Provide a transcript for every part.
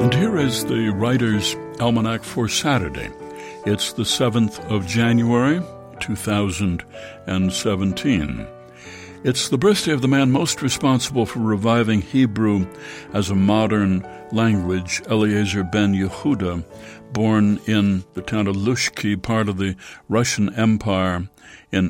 And here is the Writer's Almanac for Saturday. It's the 7th of January, 2017. It's the birthday of the man most responsible for reviving Hebrew as a modern language, Eliezer ben Yehuda, born in the town of Lushki, part of the Russian Empire, in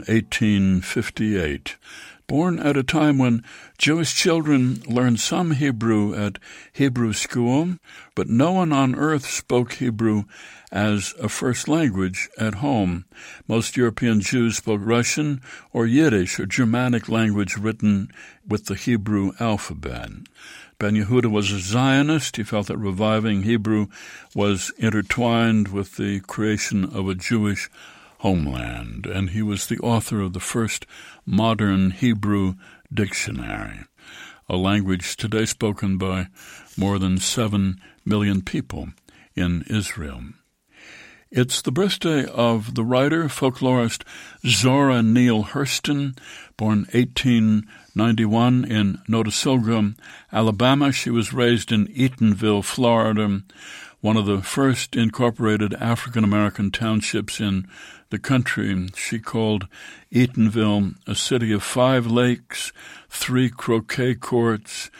1858. Born at a time when Jewish children learned some Hebrew at Hebrew school, but no one on earth spoke Hebrew as a first language at home. Most European Jews spoke Russian or Yiddish, a Germanic language written with the Hebrew alphabet. Ben Yehuda was a Zionist. He felt that reviving Hebrew was intertwined with the creation of a Jewish homeland, and he was the author of the first modern Hebrew dictionary, a language today spoken by more than 7 million people in Israel. It's the birthday of the writer, folklorist Zora Neale Hurston, born 1891 in Notasulga, Alabama. She was raised in Eatonville, Florida, one of the first incorporated African-American townships in the country. She called Eatonville a city of 5 lakes, 3 croquet courts,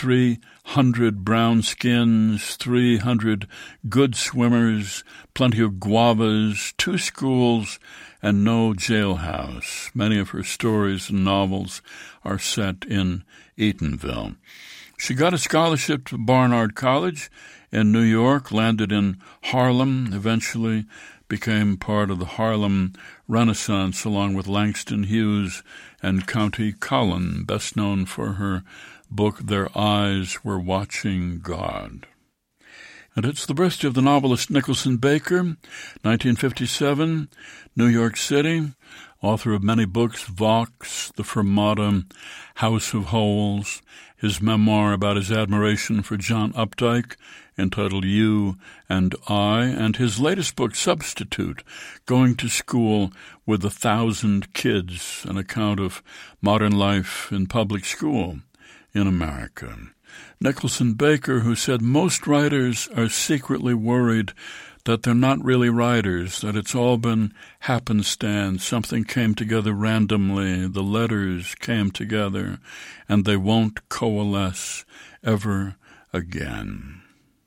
300 brown skins, 300 good swimmers, plenty of guavas, 2 schools, and no jailhouse. Many of her stories and novels are set in Eatonville. She got a scholarship to Barnard College in New York, landed in Harlem, eventually became part of the Harlem Renaissance along with Langston Hughes and Countee Cullen, best known for her book Their Eyes Were Watching God. And it's the birthday of the novelist Nicholson Baker, 1957, New York City, author of many books, Vox, The Fermata, House of Holes, his memoir about his admiration for John Updike, entitled You and I, and his latest book, Substitute, Going to School with 1,000 Kids, an account of modern life in public school in America. Nicholson Baker, who said most writers are secretly worried that they're not really writers, that it's all been happenstance, something came together randomly, the letters came together, and they won't coalesce ever again.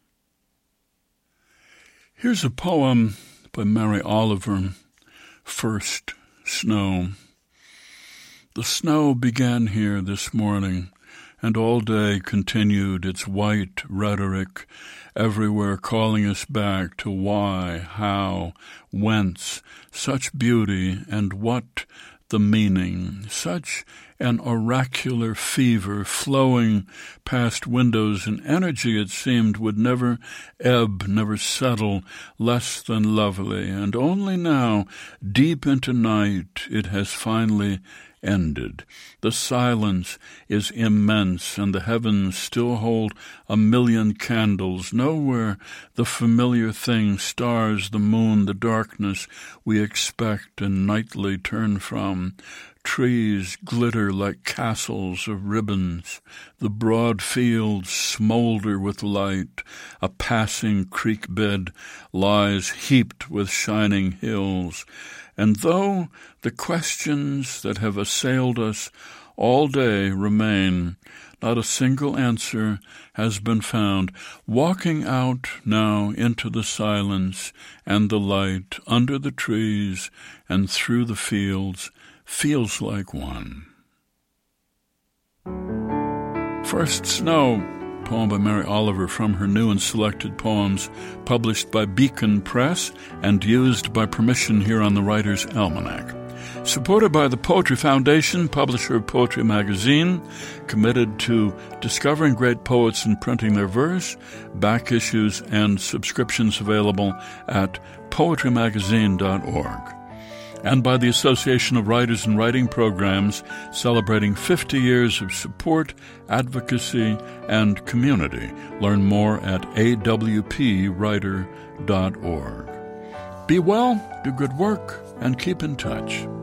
Here's a poem by Mary Oliver, First Snow. The snow began here this morning, and all day continued its white rhetoric, everywhere calling us back to why, how, whence, such beauty, and what the meaning, such an oracular fever flowing past windows, an energy it seemed would never ebb, never settle, less than lovely, and only now, deep into night, it has finally ended. The silence is immense, and the heavens still hold 1,000,000 candles. Nowhere the familiar thing, stars, the moon, the darkness we expect and nightly turn from. Trees glitter like castles of ribbons. The broad fields smolder with light. A passing creek bed lies heaped with shining hills. And though the questions that have assailed us all day remain, not a single answer has been found. Walking out now into the silence and the light, under the trees and through the fields, feels like one. First Snow, poem by Mary Oliver from her new and selected poems, published by Beacon Press and used by permission here on the Writer's Almanac. Supported by the Poetry Foundation, publisher of Poetry Magazine, committed to discovering great poets and printing their verse, back issues and subscriptions available at poetrymagazine.org. And by the Association of Writers and Writing Programs, celebrating 50 years of support, advocacy, and community. Learn more at awpwriter.org. Be well, do good work, and keep in touch.